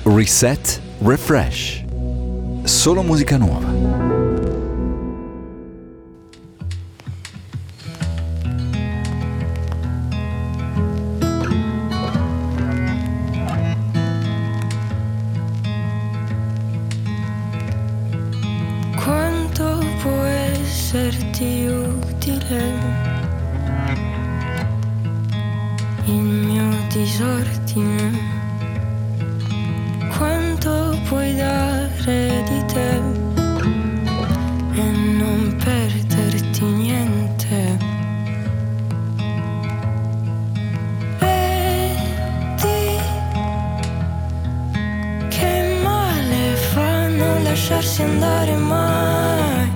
Reset Refresh. Solo musica nuova. Quanto può esserti utile il mio disordine? Quanto puoi dare di te e non perderti niente? Vedi che male fa non lasciarsi andare mai.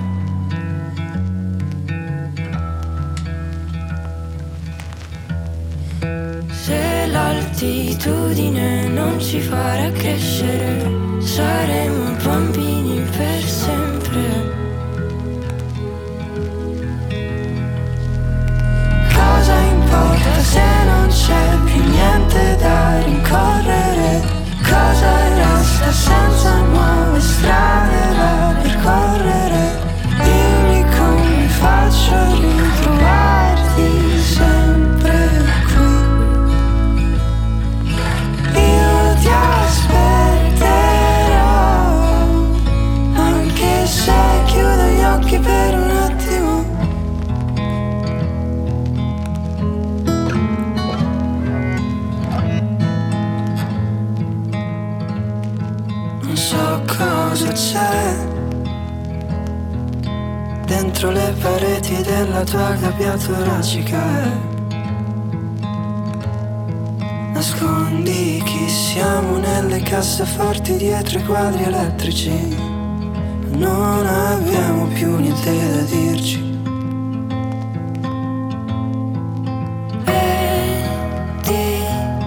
Se l'altitudine non ci farà crescere, saremo bambini per sempre. Cosa importa se non c'è più niente da rincorrere? Cosa resta senza nuove strade da percorrere? Dimmi come faccio a ritrovarti sempre qui. Io ti aspetterò, anche se chiudo gli occhi per un attimo. Non so cosa c'è dentro le pareti della tua gabbia toracica. Nascondi chi siamo nelle casseforti dietro i quadri elettrici. Non abbiamo più niente da dirci. Vedi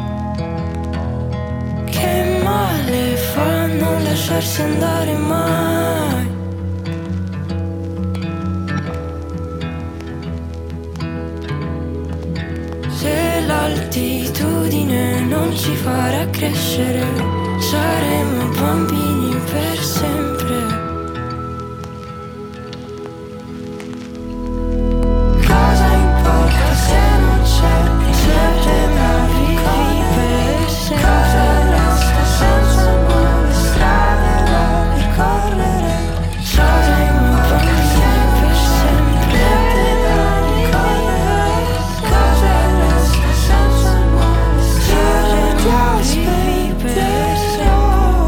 che male fa non lasciarsi andare mai. Se l'altitudine non ci farà crescere, saremo bambini per sempre. Cosa importa se non c'è più niente da vivere? Cosa resta senza nuove strade da percorrere? Saremo bambini per sempre. Cosa resta senza nuove strade? Ti aspetterò,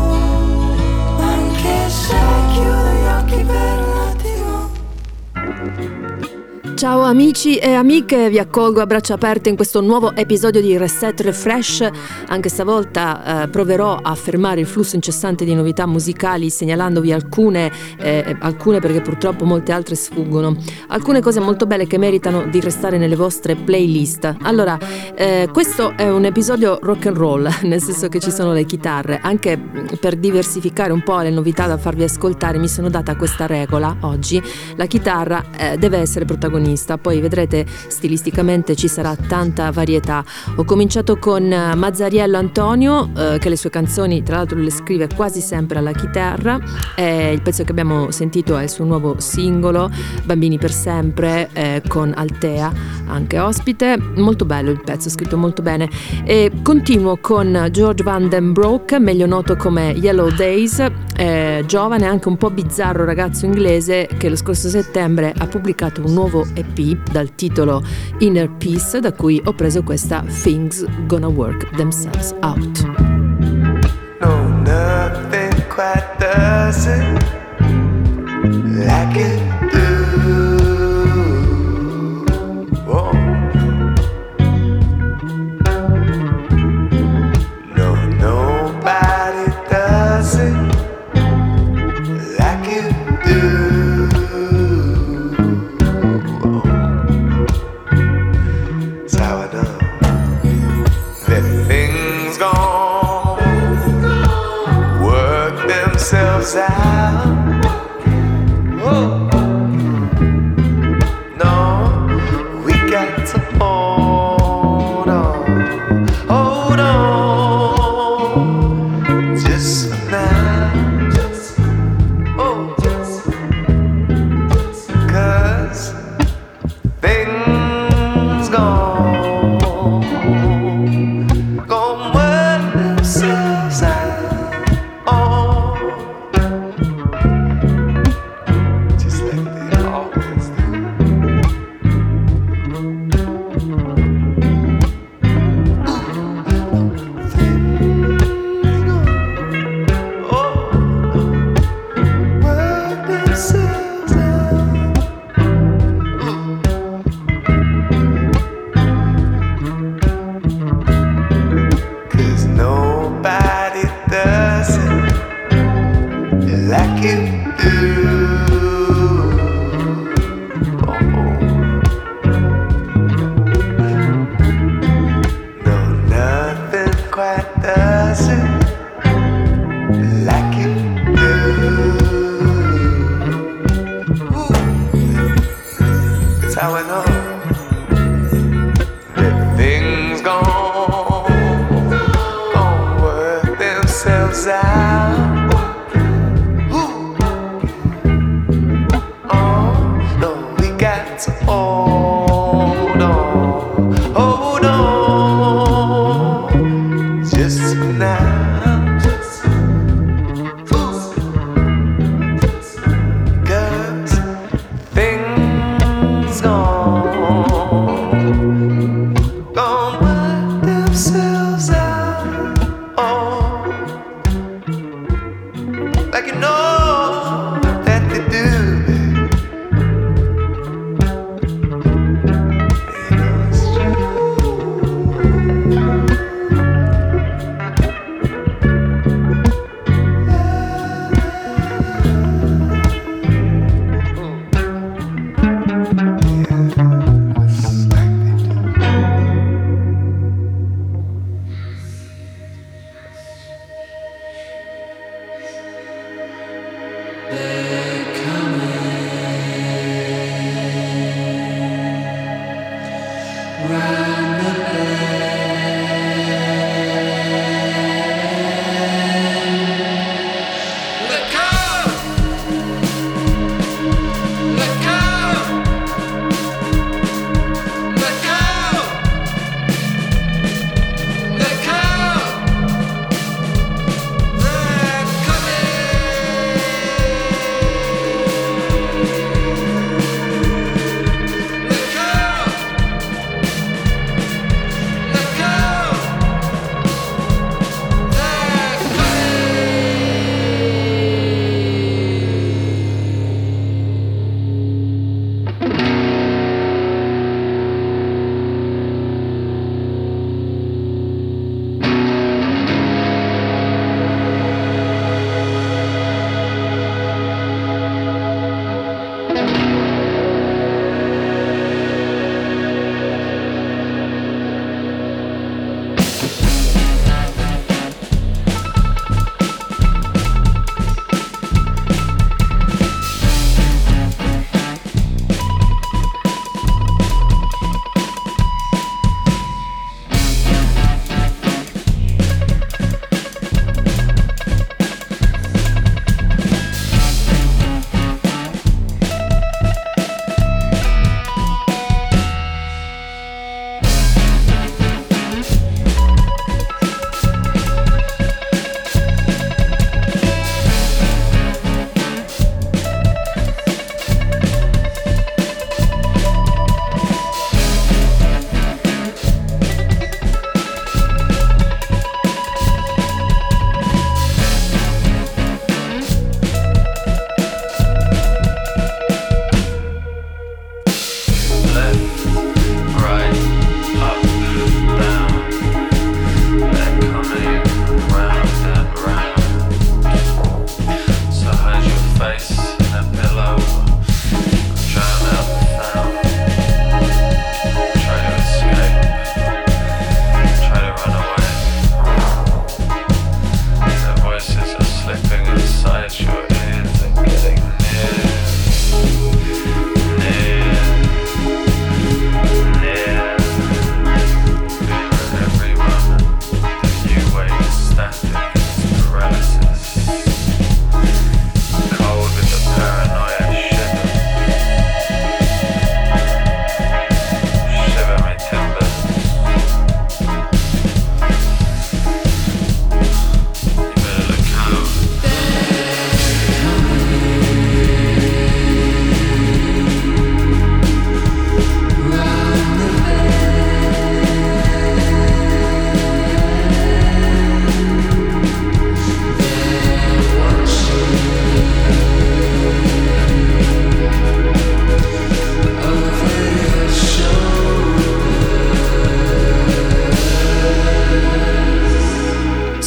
anche se chiudo gli occhi per un attimo. Ciao amici e amiche, vi accolgo a braccia aperte in questo nuovo episodio di Reset Refresh. Anche stavolta proverò a fermare il flusso incessante di novità musicali segnalandovi alcune perché purtroppo molte altre sfuggono. Alcune cose molto belle che meritano di restare nelle vostre playlist. Allora, questo è un episodio rock and roll, nel senso che ci sono le chitarre. Anche per diversificare un po' le novità da farvi ascoltare mi sono data questa regola oggi: la chitarra deve essere protagonista. Poi vedrete, stilisticamente ci sarà tanta varietà. Ho cominciato con Mazzariello Antonio, che le sue canzoni tra l'altro le scrive quasi sempre alla chitarra. Il pezzo che abbiamo sentito è il suo nuovo singolo Bambini per sempre, con Altea anche ospite. Molto bello il pezzo, scritto molto bene. E continuo con George Van Den Broek, meglio noto come Yellow Days, giovane, anche un po' bizzarro ragazzo inglese che lo scorso settembre ha pubblicato un nuovo EP dal titolo Inner Peace, da cui ho preso questa Things Gonna Work Themselves Out. No, nothing quite does it like it do. Whoa. No, nobody does it like you do. Themselves out. Whoa. No, we got to hold on, hold on. Just nobody does it like you do. Quite does it like you do. Ooh. That's how I know that things gon' work themselves out. Ooh. Oh no, we got to hold on, hold on. Just now, just cause things gon' work themselves out. Oh, like you know that they do. You know it's true.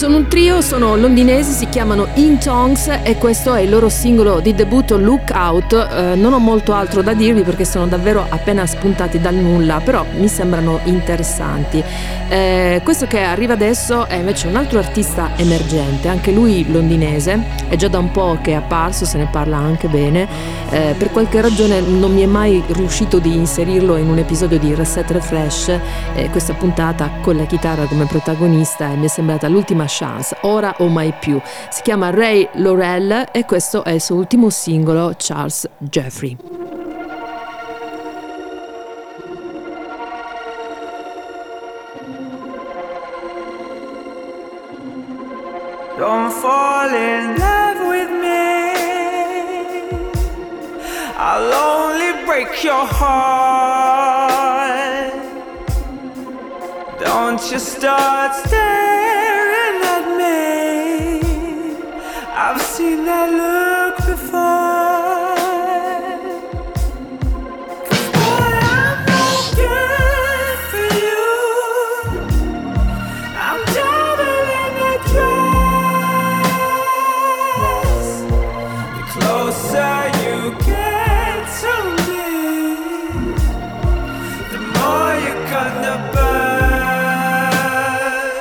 Sono un trio, sono londinesi, si chiamano In Tongues e questo è il loro singolo di debutto Lookout. Non ho molto altro da dirvi perché sono davvero appena spuntati dal nulla, però mi sembrano interessanti. Questo che arriva adesso è invece un altro artista emergente, anche lui londinese, è già da un po' che è apparso, se ne parla anche bene. Per qualche ragione non mi è mai riuscito di inserirlo in un episodio di Reset Refresh, questa puntata con la chitarra come protagonista e mi è sembrata l'ultima chance, ora o mai più. Si chiama Ray Laurel e questo è il suo ultimo singolo, Charles Jeffrey. Don't fall in love with me, I'll only break your heart. Don't you start staring at me, I've seen that look before. 'Cause boy, I'm no good for you, I'm double in the dress. The closer you get to me, the more you're gonna burn.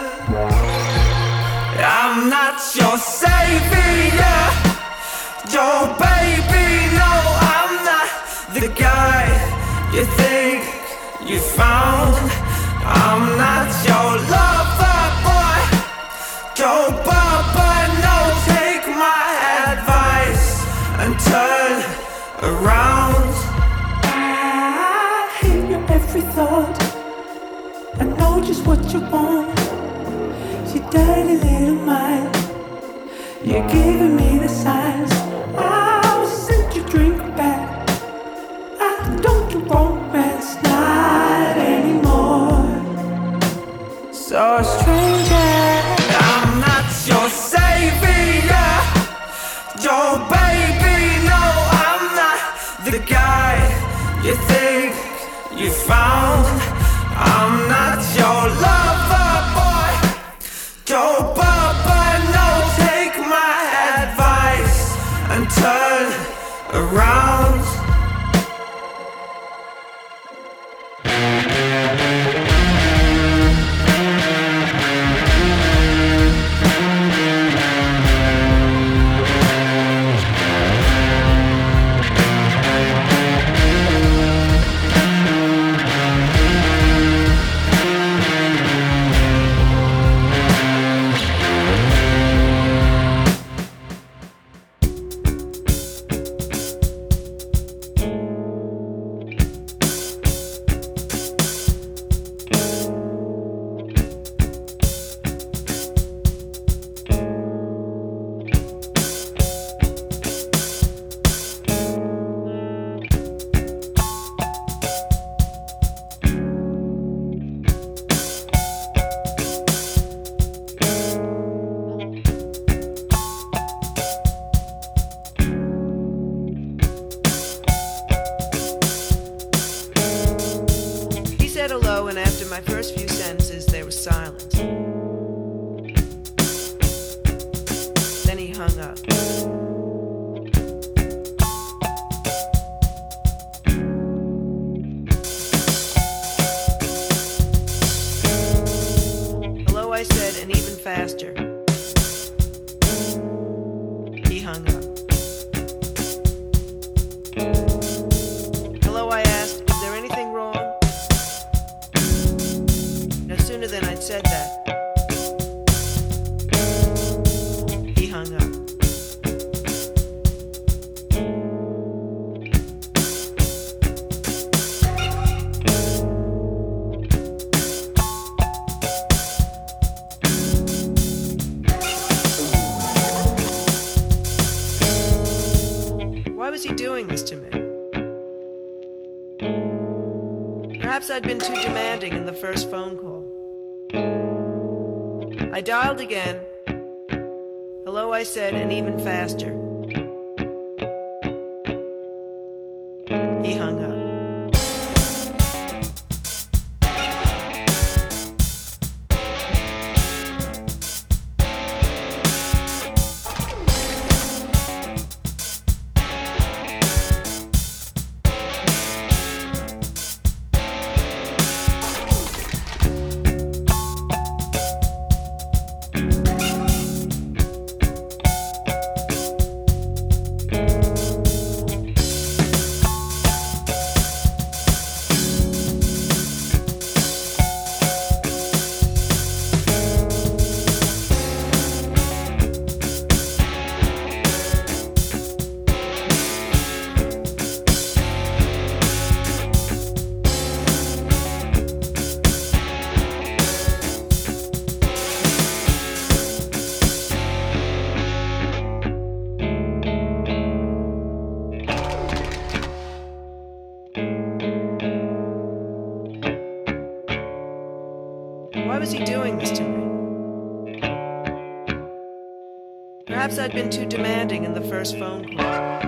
I'm not your savior, your baby, no, I'm not the guy you think you found. I'm not your lover, boy, your baba, no, take my advice and turn around. I hear your every thought, I know just what you want. You dirty little mind, you're giving me the signs. I'll send you drink back, I don't do romance, not anymore. So stranger, I'm not your savior, your baby, no, I'm not the guy you think you found. I'm not your lover, boy, your baba, no, take my advice and turn around. I'd been too demanding in the first phone call. I dialed again. Hello, I said, and even faster. He hung up. Perhaps I'd been too demanding in the first phone call.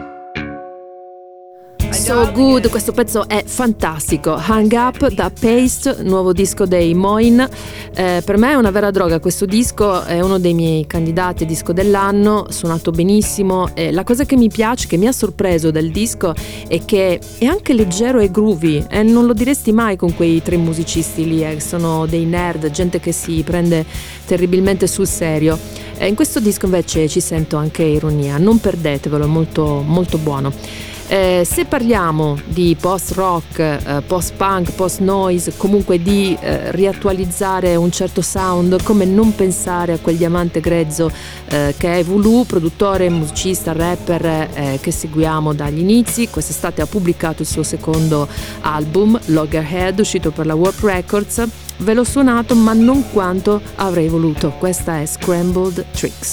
So Good, questo pezzo è fantastico. Hang Up da Paste, nuovo disco dei Moin. Per me è una vera droga questo disco, è uno dei miei candidati a disco dell'anno, suonato benissimo. La cosa che mi piace, che mi ha sorpreso del disco, è che è anche leggero e groovy, e non lo diresti mai con quei tre musicisti lì, sono dei nerd, gente che si prende terribilmente sul serio. In questo disco invece ci sento anche ironia, non perdetevelo, è molto, molto buono. Se parliamo di post-rock, post-punk, post-noise, comunque di riattualizzare un certo sound, come non pensare a quel diamante grezzo che è Vulu, produttore, musicista, rapper che seguiamo dagli inizi. Quest'estate ha pubblicato il suo secondo album, Loggerhead, uscito per la Warp Records. Ve l'ho suonato, ma non quanto avrei voluto. Questa è Scrambled Tricks.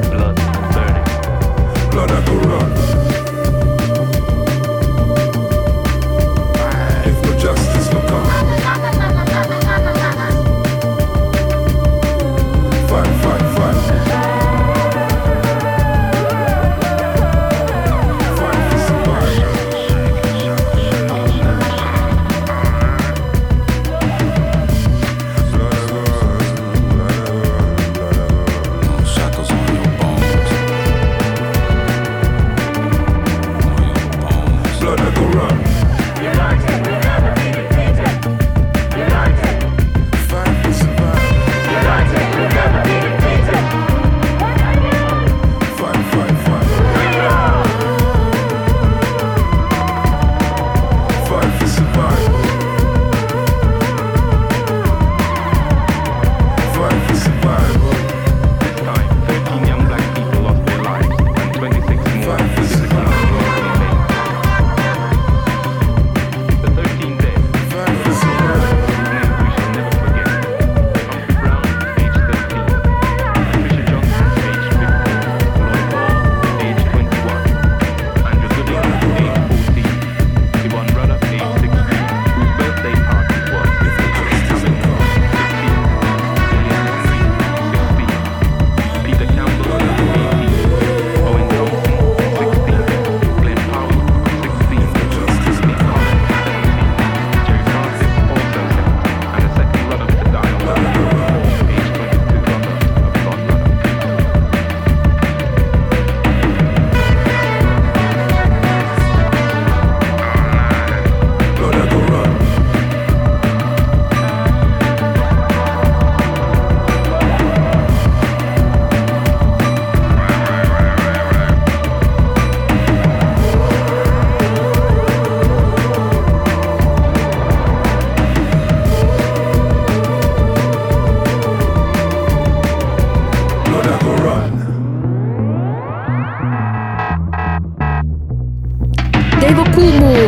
Blood I go run.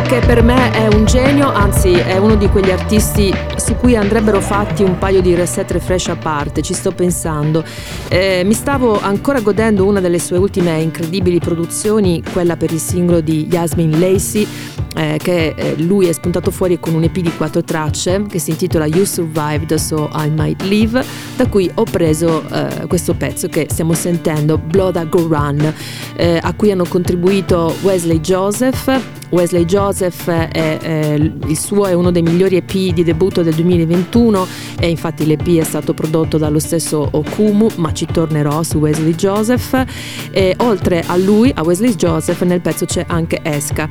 che per me è un genio, anzi è uno di quegli artisti su cui andrebbero fatti un paio di reset refresh a parte, ci sto pensando. Mi stavo ancora godendo una delle sue ultime incredibili produzioni, quella per il singolo di Yasmin Lacey, che lui è spuntato fuori con un EP di 4 tracce che si intitola You Survived So I Might Live, da cui ho preso questo pezzo che stiamo sentendo, Blood I Go Run, a cui hanno contribuito Wesley Joseph. Wesley Joseph il suo è uno dei migliori EP di debutto del 2021 e infatti l'EP è stato prodotto dallo stesso Okumu, ma ci tornerò su Wesley Joseph. E oltre a lui, a Wesley Joseph, nel pezzo c'è anche Eska.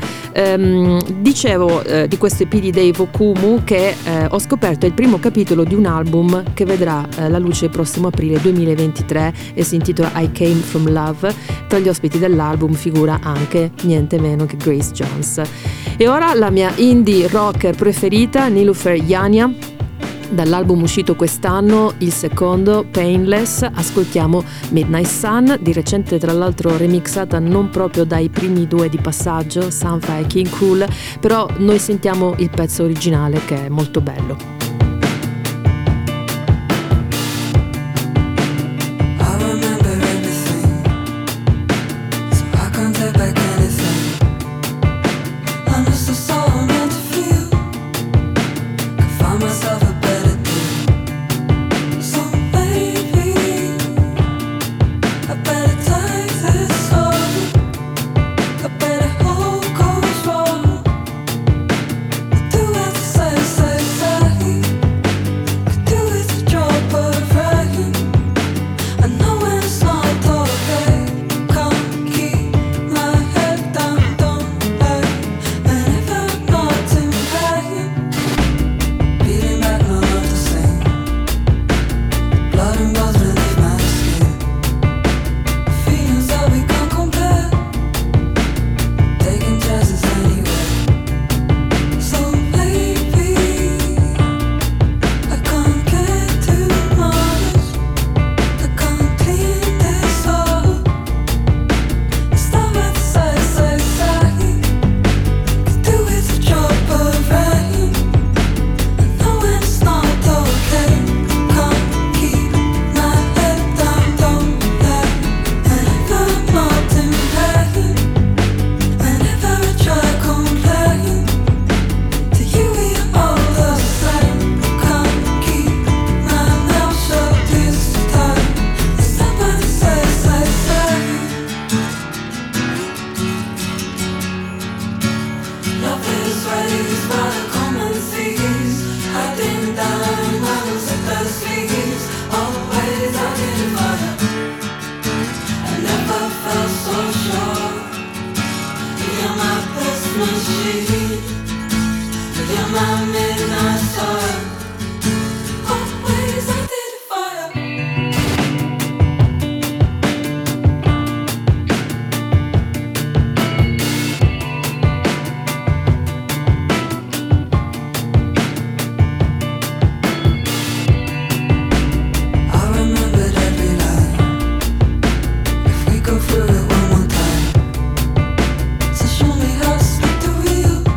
Dicevo di questo EP di Dave Okumu che ho scoperto è il primo capitolo di un album che vedrà la luce il prossimo aprile 2023 e si intitola I Came From Love. Tra gli ospiti dell'album figura anche niente meno che Grace Jones. E ora la mia indie rocker preferita, Niloufer Yanya, dall'album uscito quest'anno, il secondo, Painless. Ascoltiamo Midnight Sun, di recente tra l'altro remixata non proprio dai primi due di passaggio, Sanfa e King Krul, però noi sentiamo il pezzo originale che è molto bello. Through it one more time. So show me how to speak the real.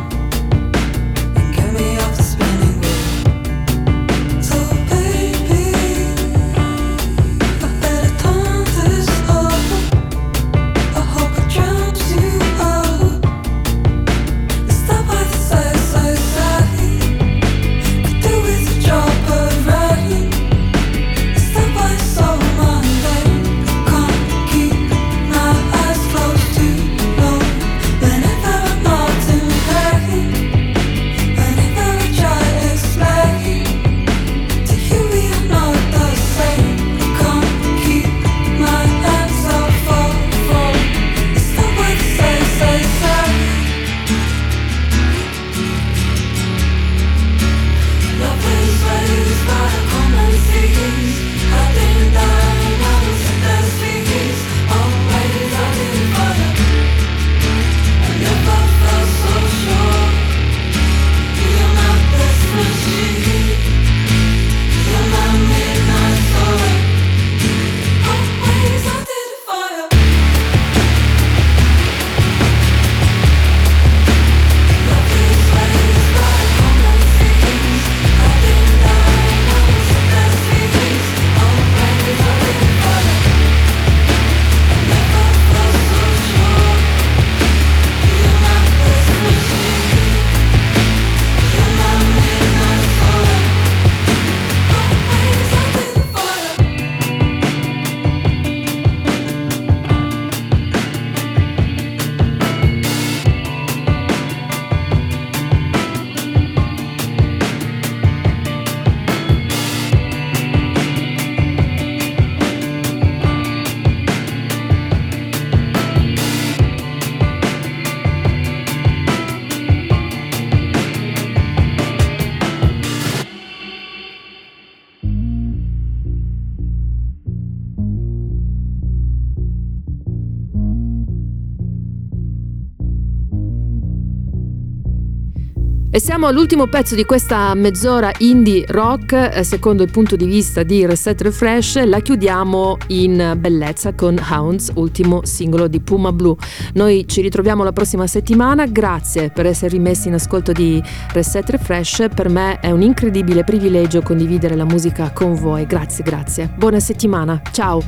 E siamo all'ultimo pezzo di questa mezz'ora indie rock, secondo il punto di vista di Reset Refresh. La chiudiamo in bellezza con Hounds, ultimo singolo di Puma Blue. Noi ci ritroviamo la prossima settimana, grazie per essere rimessi in ascolto di Reset Refresh. Per me è un incredibile privilegio condividere la musica con voi, grazie. Buona settimana, ciao!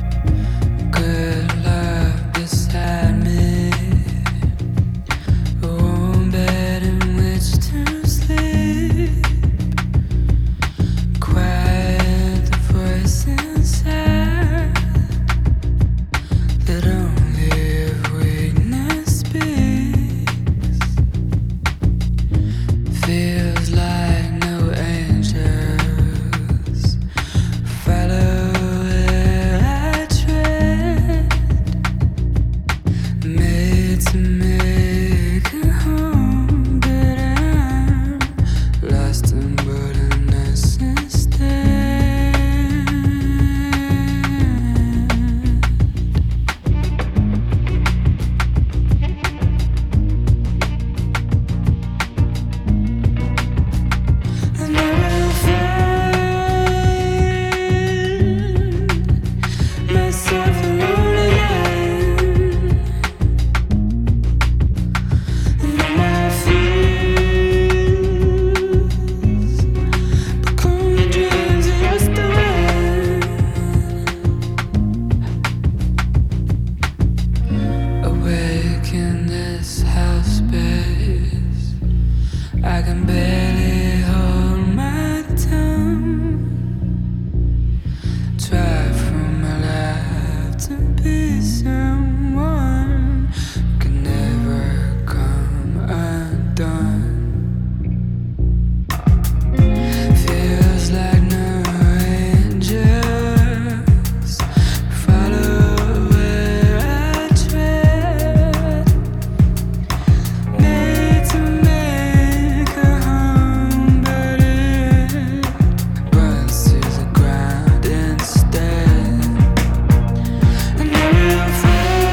Instead, and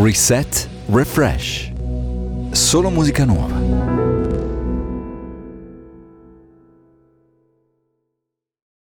Reset, Refresh. Solo musica nuova.